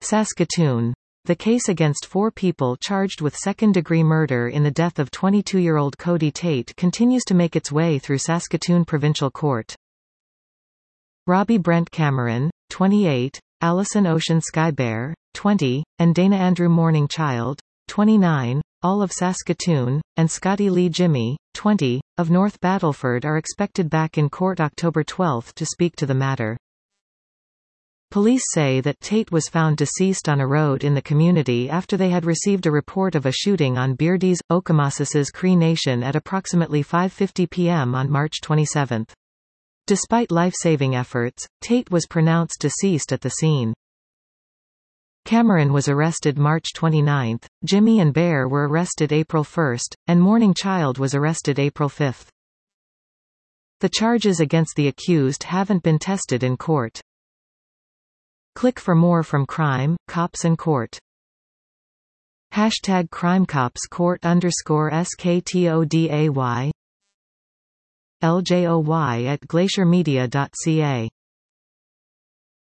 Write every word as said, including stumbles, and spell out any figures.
Saskatoon. The case against four people charged with second-degree murder in the death of twenty-two-year-old Cody Tate continues to make its way through Saskatoon Provincial Court. Robbie Brent Cameron, twenty-eight, Allison Ocean Skybear, twenty, and Dana Andrew Morning Child, twenty-nine, all of Saskatoon, and Scotty Lee Jimmy, twenty, of North Battleford are expected back in court October twelfth to speak to the matter. Police say that Tate was found deceased on a road in the community after they had received a report of a shooting on Beardy's, Okemasis's Cree Nation at approximately five fifty p m on March twenty-seventh. Despite life-saving efforts, Tate was pronounced deceased at the scene. Cameron was arrested March twenty-ninth, Jimmy and Bear were arrested April first, and Morning Child was arrested April fifth. The charges against the accused haven't been tested in court. Click for more from Crime, Cops and Court. Hashtag CrimeCopsCourt underscore SKTODAY L J O Y at glaciermedia dot C A